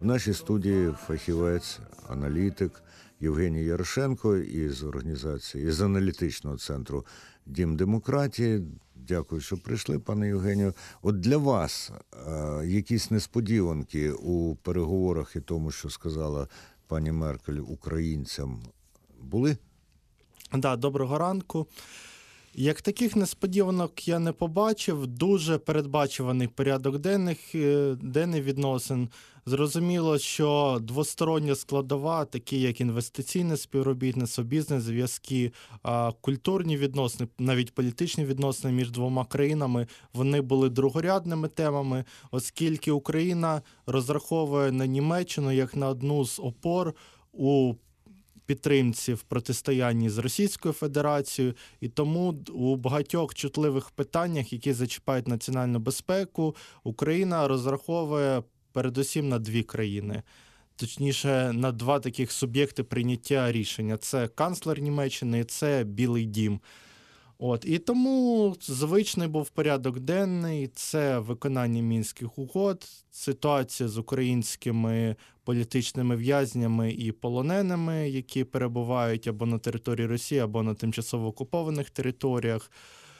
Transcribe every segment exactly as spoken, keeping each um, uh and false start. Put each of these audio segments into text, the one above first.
В нашій студії фахівець, аналітик Євгеній Ярошенко із організації, із аналітичного центру «Дім демократії». Дякую, що прийшли, пане Євгенію. От для вас а, якісь несподіванки у переговорах і тому, що сказала пані Меркель українцям, були? Да, доброго ранку. Як таких несподіванок я не побачив, дуже передбачуваний порядок денних, денний відносин. Зрозуміло, що двостороння складова, такі як інвестиційне співробітництво, бізнес-зв'язки, культурні відносини, навіть політичні відносини між двома країнами, вони були другорядними темами, оскільки Україна розраховує на Німеччину як на одну з опор у підтримці в протистоянні з Російською Федерацією, і тому у багатьох чутливих питаннях, які зачіпають національну безпеку, Україна розраховує передусім на дві країни. Точніше, на два таких суб'єкти прийняття рішення. Це канцлер Німеччини і це Білий дім. От. І тому звичний був порядок денний, це виконання Мінських угод, ситуація з українськими політичними в'язнями і полоненими, які перебувають або на території Росії, або на тимчасово окупованих територіях.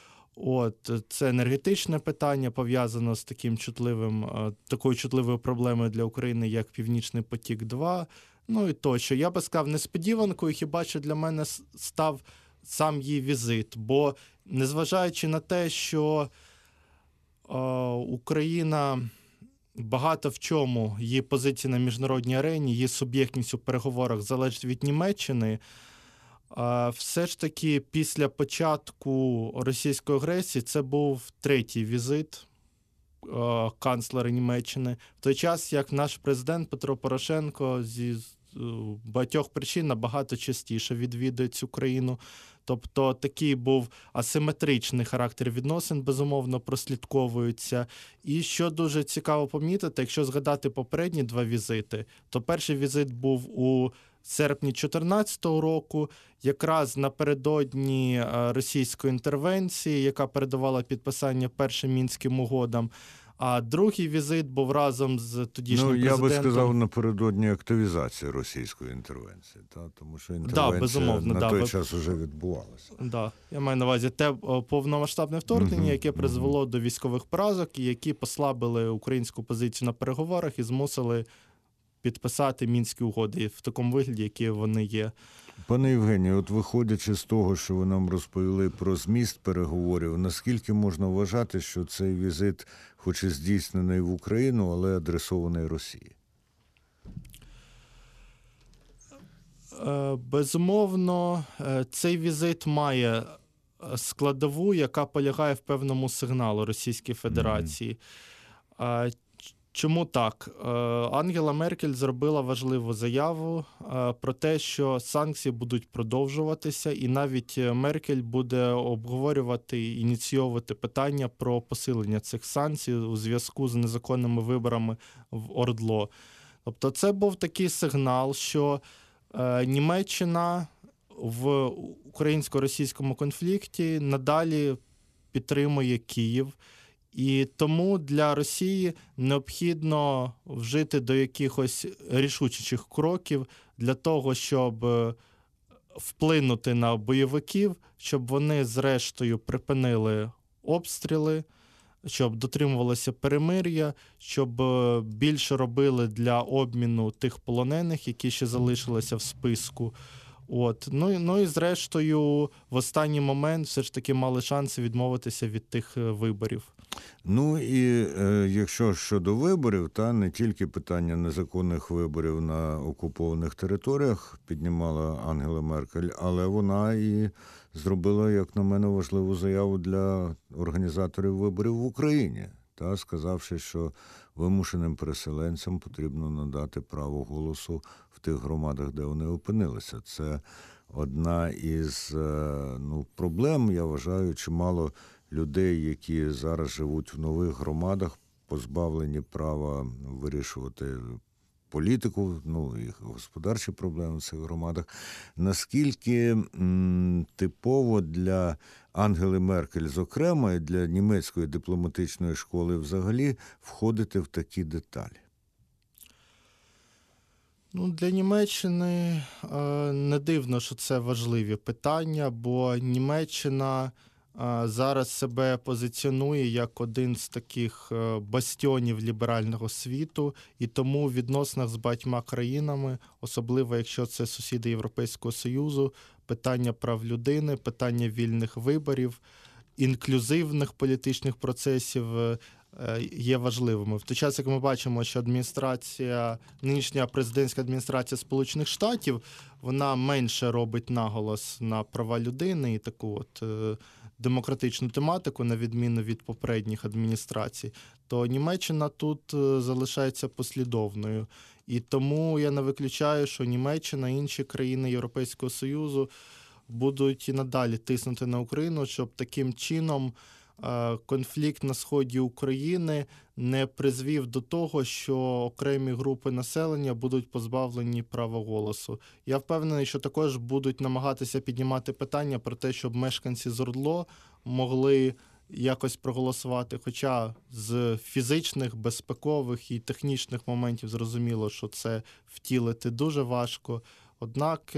От. Це енергетичне питання, пов'язано з таким чутливим, такою чутливою проблемою для України, як Північний потік-два. Ну і тощо. Я би сказав, несподіванкою хіба що для мене став сам її візит, бо незважаючи на те, що е, Україна багато в чому, її позиція на міжнародній арені, її суб'єктність у переговорах залежить від Німеччини, е, все ж таки після початку російської агресії це був третій візит е, канцлера Німеччини. В той час, як наш президент Петро Порошенко зі багатьох причин набагато частіше відвідує цю країну. Тобто такий був асиметричний характер відносин, безумовно, прослідковується. І що дуже цікаво помітити, якщо згадати попередні два візити, то перший візит був у серпні дві тисячі чотирнадцятого року, якраз напередодні російської інтервенції, яка передавала підписання першим Мінським угодам. А другий візит був разом з тодішнім ну, президентом. Ну, я би сказав, напередодні активізації російської інтервенції, та? Тому що інтервенція да, безумовно, на да, той ви... час вже відбувалася. Да. Я маю на увазі те повномасштабне вторгнення, угу, яке призвело угу. до військових поразок, і які послабили українську позицію на переговорах і змусили підписати Мінські угоди в такому вигляді, які вони є. Пане Євгенію, от виходячи з того, що ви нам розповіли про зміст переговорів, наскільки можна вважати, що цей візит, хоч і здійснений в Україну, але адресований Росії? Безумовно, цей візит має складову, яка полягає в певному сигналу Російської Федерації. Mm-hmm. Чому так? Ангела Меркель зробила важливу заяву про те, що санкції будуть продовжуватися, і навіть Меркель буде обговорювати і ініційовувати питання про посилення цих санкцій у зв'язку з незаконними виборами в ОРДЛО. Тобто це був такий сигнал, що Німеччина в українсько-російському конфлікті надалі підтримує Київ. І тому для Росії необхідно вжити до якихось рішучих кроків для того, щоб вплинути на бойовиків, щоб вони зрештою припинили обстріли, щоб дотримувалося перемир'я, щоб більше робили для обміну тих полонених, які ще залишилися в списку. От. Ну, ну і зрештою в останній момент все ж таки мали шанси відмовитися від тих виборів. Ну і е, якщо щодо виборів, та не тільки питання незаконних виборів на окупованих територіях піднімала Ангела Меркель, але вона і зробила, як на мене, важливу заяву для організаторів виборів в Україні, та сказавши, що вимушеним переселенцям потрібно надати право голосу в тих громадах, де вони опинилися. Це одна із ну, проблем, я вважаю, чимало людей, які зараз живуть в нових громадах, позбавлені права вирішувати політику, ну і господарчі проблеми в цих громадах. Наскільки м, типово для Ангели Меркель, зокрема, і для німецької дипломатичної школи взагалі, входити в такі деталі? Ну, для Німеччини е, не дивно, що це важливі питання, бо Німеччина е, зараз себе позиціонує як один з таких е, бастіонів ліберального світу, і тому в відносинах з багатьма країнами, особливо якщо це сусіди Європейського Союзу, питання прав людини, питання вільних виборів, інклюзивних політичних процесів е, є важливими. В той час, як ми бачимо, що адміністрація, нинішня президентська адміністрація Сполучених Штатів, вона менше робить наголос на права людини і таку от е, демократичну тематику, на відміну від попередніх адміністрацій, то Німеччина тут е, залишається послідовною. І тому я не виключаю, що Німеччина і інші країни Європейського Союзу будуть і надалі тиснути на Україну, щоб таким чином конфлікт на сході України не призвів до того, що окремі групи населення будуть позбавлені права голосу. Я впевнений, що також будуть намагатися піднімати питання про те, щоб мешканці ЗОРДЛО могли якось проголосувати, хоча з фізичних, безпекових і технічних моментів зрозуміло, що це втілити дуже важко. Однак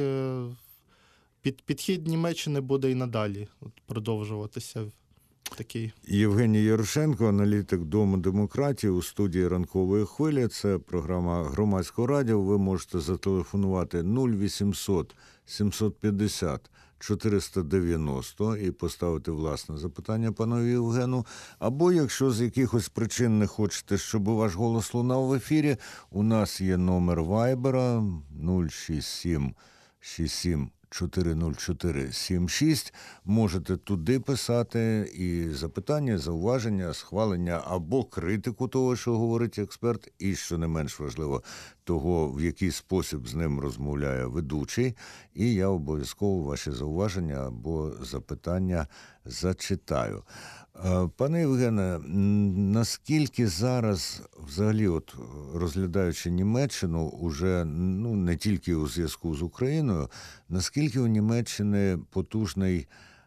під, підхід Німеччини буде і надалі продовжуватися. Такий. Євгеній Ярошенко, аналітик Дому демократії, у студії «Ранкової хвилі». Це програма Громадського радіо. Ви можете зателефонувати нуль вісімсот сімсот п'ятдесят чотириста дев'яносто і поставити власне запитання панові Євгену. Або, якщо з якихось причин не хочете, щоб ваш голос лунав в ефірі, у нас є номер Вайбера нуль шість сім шість сім чотири нуль чотири сім шість. Можете туди писати і запитання, зауваження, схвалення або критику того, що говорить експерт, і, що не менш важливо, того, в який спосіб з ним розмовляє ведучий. І я обов'язково ваші зауваження або запитання зачитаю. Пане Євгене, наскільки зараз, взагалі, от розглядаючи Німеччину, уже ну, не тільки у зв'язку з Україною, наскільки у Німеччини потужний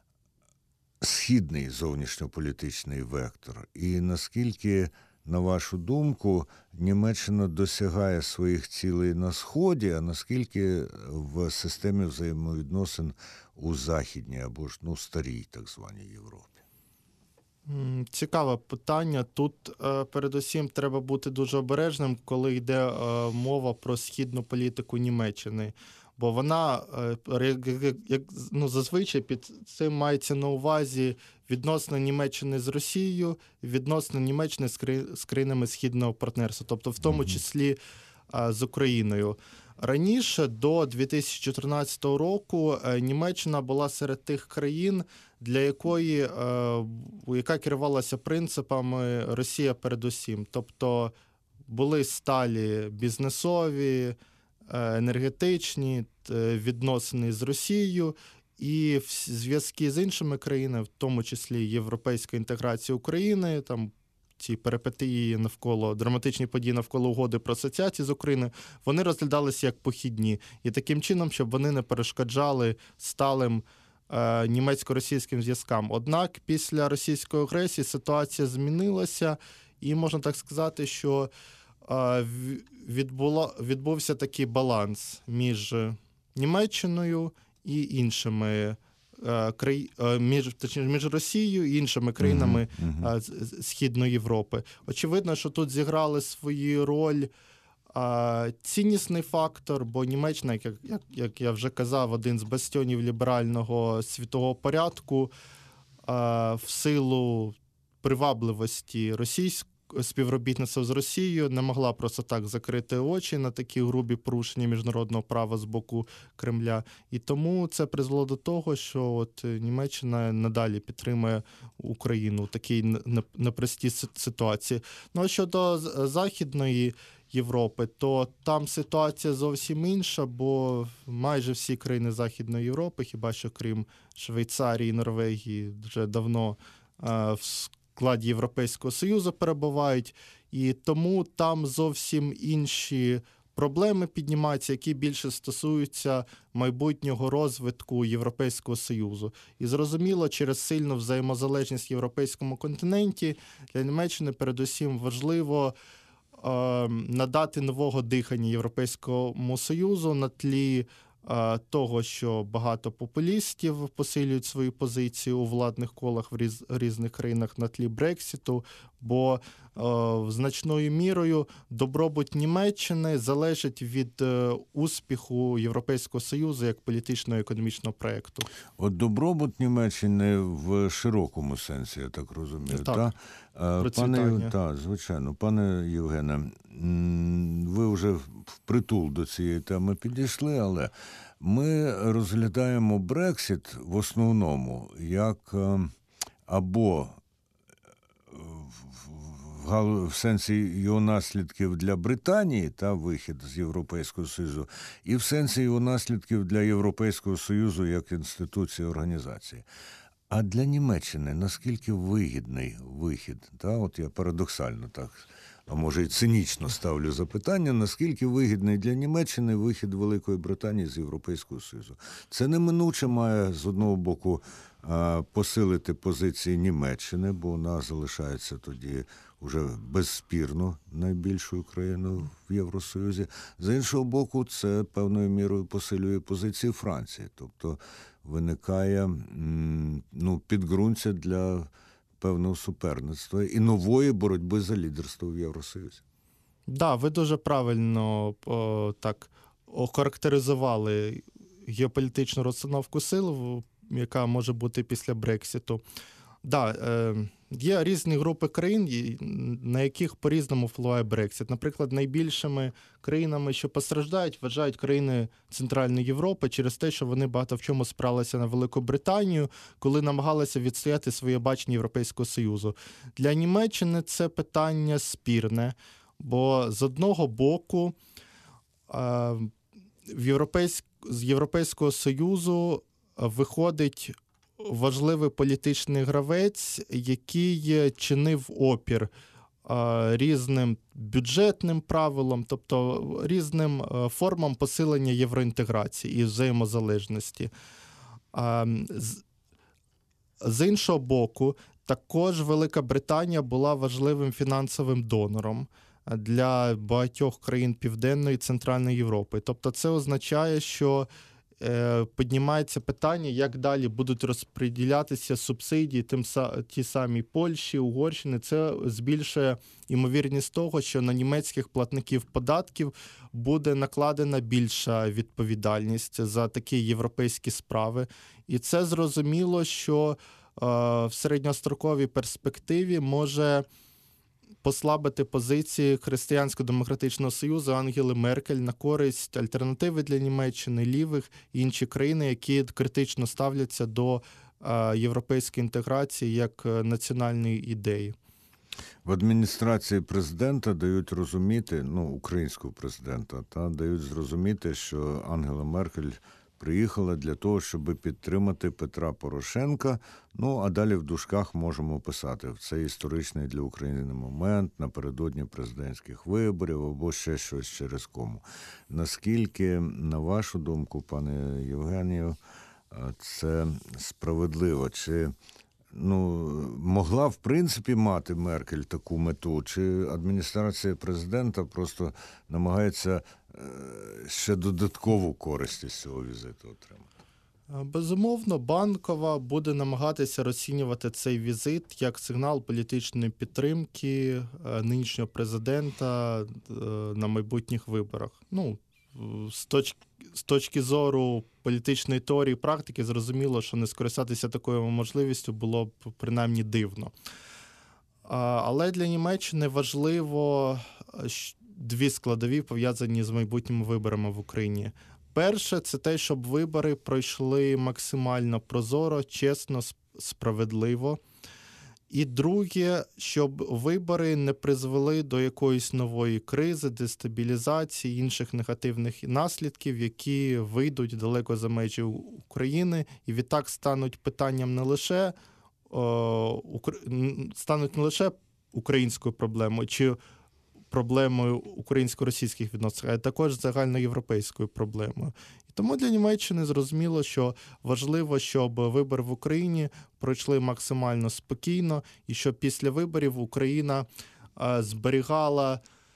східний зовнішньополітичний вектор? І наскільки, на вашу думку, Німеччина досягає своїх цілей на Сході, а наскільки в системі взаємовідносин у Західній або ж ну, старій так званій Європі? Цікаве питання. Тут е, передусім треба бути дуже обережним, коли йде е, мова про східну політику Німеччини. Бо вона, е, як, як ну, зазвичай під цим мається на увазі відносно Німеччини з Росією, відносно Німеччини з, кри, з країнами Східного партнерства, тобто в тому числі е, з Україною. Раніше, до дві тисячі чотирнадцятого року, Німеччина була серед тих країн, для якої, яка керувалася принципами Росія передусім. Тобто були сталі бізнесові, енергетичні відносини з Росією, і зв'язки з іншими країнами, в тому числі європейська інтеграція України, там ці перипетії навколо, драматичні події навколо угоди про асоціацію з Україною, вони розглядалися як похідні. І таким чином, щоб вони не перешкоджали сталим е, німецько-російським зв'язкам. Однак після російської агресії ситуація змінилася, і можна так сказати, що е, відбуло, відбувся такий баланс між Німеччиною і іншими Між, точніше, між Росією і іншими країнами uh-huh, uh-huh. Східної Європи. Очевидно, що тут зіграли свою роль а, ціннісний фактор, бо Німеччина, як, як, як я вже казав, один з бастіонів ліберального світового порядку, а, в силу привабливості російської співробітництва з Росією не могла просто так закрити очі на такі грубі порушення міжнародного права з боку Кремля. І тому це призвело до того, що от Німеччина надалі підтримує Україну в такій непростій ситуації. Ну а щодо Західної Європи, то там ситуація зовсім інша, бо майже всі країни Західної Європи, хіба що крім Швейцарії і Норвегії, вже давно в складі Європейського Союзу перебувають, і тому там зовсім інші проблеми піднімаються, які більше стосуються майбутнього розвитку Європейського Союзу. І зрозуміло, через сильну взаємозалежність в європейському континенті для Німеччини передусім важливо надати нового дихання Європейському Союзу на тлі того, що багато популістів посилюють свої позиції у владних колах в різ, різних країнах на тлі Брексіту, бо е, значною мірою добробут Німеччини залежить від е, успіху Європейського Союзу як політичного і економічного проєкту. От добробут Німеччини в широкому сенсі, я так розумію. Так, та? Пане, та, звичайно. Пане Євгене, ви вже впритул до цієї теми підійшли, але ми розглядаємо Брексіт в основному як або в сенсі його наслідків для Британії та вихід з Європейського Союзу, і в сенсі його наслідків для Європейського Союзу як інституції, організації. А для Німеччини наскільки вигідний вихід? Та, от я парадоксально так, а може і цинічно ставлю запитання, наскільки вигідний для Німеччини вихід Великої Британії з Європейського Союзу? Це неминуче має, з одного боку, посилити позиції Німеччини, бо вона залишається тоді уже безспірно найбільшою країною в Євросоюзі. З іншого боку, це певною мірою посилює позиції Франції. Тобто виникає ну, підґрунтя для певного суперництва і нової боротьби за лідерство в Євросоюзі. Так, да, ви дуже правильно о, так охарактеризували геополітичну розстановку сил, яка може бути після Брексіту. Да, е, є різні групи країн, на яких по-різному впливає Брексіт. Наприклад, найбільшими країнами, що постраждають, вважають країни Центральної Європи через те, що вони багато в чому спиралися на Велику Британію, коли намагалися відстояти своє бачення Європейського Союзу. Для Німеччини це питання спірне, бо з одного боку е, в Європейськ... з Європейського Союзу виходить важливий політичний гравець, який чинив опір різним бюджетним правилам, тобто різним формам посилення євроінтеграції і взаємозалежності. З іншого боку, також Велика Британія була важливим фінансовим донором для багатьох країн Південної і Центральної Європи. Тобто це означає, що піднімається питання, як далі будуть розподілятися субсидії тим, ті самі Польщі, Угорщини. Це збільшує ймовірність того, що на німецьких платників податків буде накладена більша відповідальність за такі європейські справи. І це зрозуміло, що в середньостроковій перспективі може послабити позиції Християнсько-демократичного союзу Ангели Меркель на користь альтернативи для Німеччини, лівих і інші країни, які критично ставляться до європейської інтеграції як національної ідеї. В адміністрації президента дають розуміти, ну, українського президента, та дають зрозуміти, що Ангела Меркель приїхала для того, щоб підтримати Петра Порошенка. Ну, а далі в дужках можемо писати, в цей історичний для України момент, напередодні президентських виборів, або ще щось через кому. Наскільки, на вашу думку, пане Євгенію, це справедливо? Чи ну, могла, в принципі, мати Меркель таку мету? Чи адміністрація президента просто намагається ще додаткову користь із цього візиту отримати? Безумовно, Банкова буде намагатися розцінювати цей візит як сигнал політичної підтримки нинішнього президента на майбутніх виборах. Ну, з точки, з точки зору політичної теорії і практики, зрозуміло, що не скористатися такою можливістю було б принаймні дивно. Але для Німеччини важливо дві складові, пов'язані з майбутніми виборами в Україні. Перше, це те, щоб вибори пройшли максимально прозоро, чесно, справедливо. І друге, щоб вибори не призвели до якоїсь нової кризи, дестабілізації, інших негативних наслідків, які вийдуть далеко за межі України і відтак стануть питанням не лише, о, стануть не лише українською проблемою, чи проблемою українсько-російських відносин, а також загальноєвропейською проблемою. І тому для Німеччини зрозуміло, що важливо, щоб вибори в Україні пройшли максимально спокійно і щоб після виборів Україна зберігала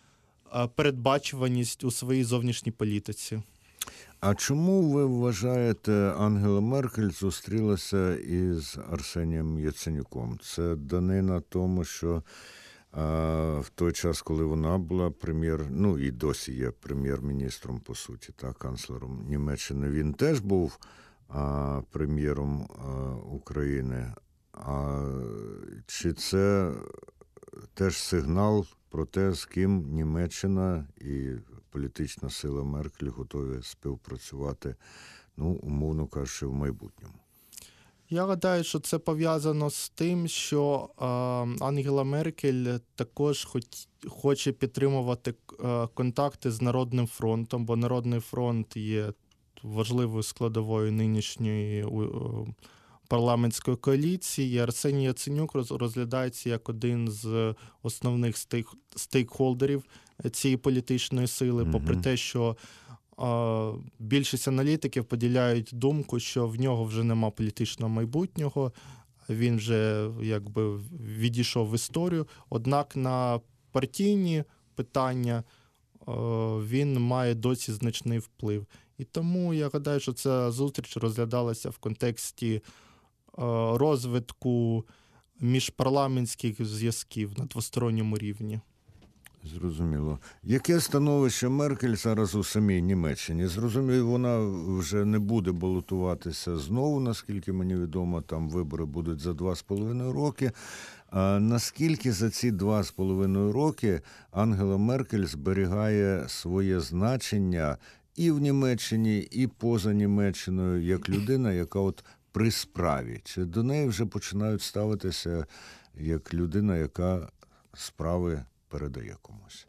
е, передбачуваність у своїй зовнішній політиці. А чому ви вважаєте, Ангела Меркель зустрілася із Арсенієм Яценюком? Це данина тому, що а, в той час, коли вона була прем'єр, ну і досі є прем'єр-міністром, по суті, та, канцлером Німеччини, він теж був а, прем'єром а, України. А чи це теж сигнал про те, з ким Німеччина і політична сила Меркель готові співпрацювати, ну, умовно кажучи, в майбутньому? Я гадаю, що це пов'язано з тим, що е, Ангела Меркель також хоч, хоче підтримувати е, контакти з Народним фронтом, бо Народний фронт є важливою складовою нинішньої е, парламентської коаліції. І Арсеній Яценюк роз, розглядається як один з основних стейк, стейкхолдерів цієї політичної сили, mm-hmm. попри те, що більшість аналітиків поділяють думку, що в нього вже нема політичного майбутнього, він вже якби відійшов в історію. Однак на партійні питання він має досі значний вплив. І тому я гадаю, що ця зустріч розглядалася в контексті розвитку міжпарламентських зв'язків на двосторонньому рівні. Зрозуміло. Яке становище Меркель зараз у самій Німеччині? Зрозуміло, вона вже не буде балотуватися знову, наскільки мені відомо, там вибори будуть за два з половиною роки. А наскільки за ці два з половиною роки Ангела Меркель зберігає своє значення і в Німеччині, і поза Німеччиною, як людина, яка от при справі? Чи до неї вже починають ставитися як людина, яка справи передає комусь?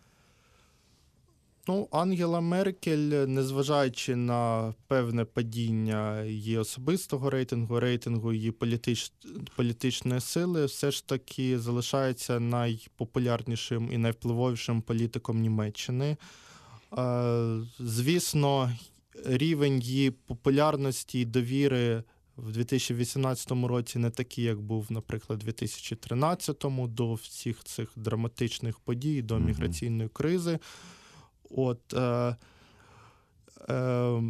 Ну, Ангела Меркель, незважаючи на певне падіння її особистого рейтингу, рейтингу її політич... політичної сили, все ж таки залишається найпопулярнішим і найвпливовішим політиком Німеччини. Звісно, рівень її популярності і довіри в дві тисячі вісімнадцятому році не такий, як був, наприклад, у дві тисячі тринадцятому, до всіх цих драматичних подій, до міграційної кризи. От, е, е,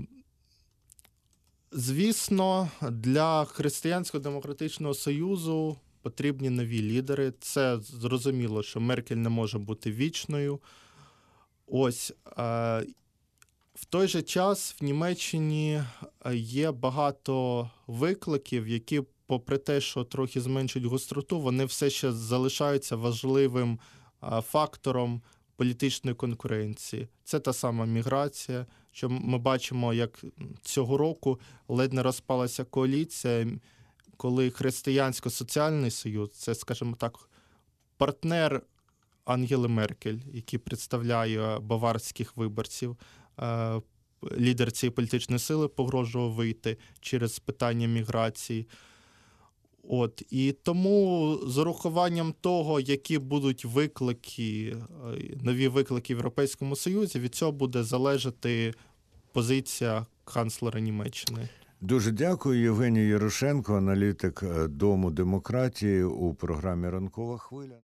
звісно, для Християнського демократичного союзу потрібні нові лідери. Це зрозуміло, що Меркель не може бути вічною. Ось, е, в той же час в Німеччині є багато викликів, які, попри те, що трохи зменшують гостроту, вони все ще залишаються важливим фактором політичної конкуренції. Це та сама міграція, що ми бачимо, як цього року ледь не розпалася коаліція, коли Християнсько-соціальний союз, це, скажімо так, партнер Ангели Меркель, який представляє баварських виборців, лідер цієї політичної сили погрожував вийти через питання міграції. От. І тому з урахуванням того, які будуть виклики, нові виклики в Європейському Союзі, від цього буде залежати позиція канцлера Німеччини. Дуже дякую. Євгеній Ярошенко, аналітик Дому демократії у програмі «Ранкова хвиля».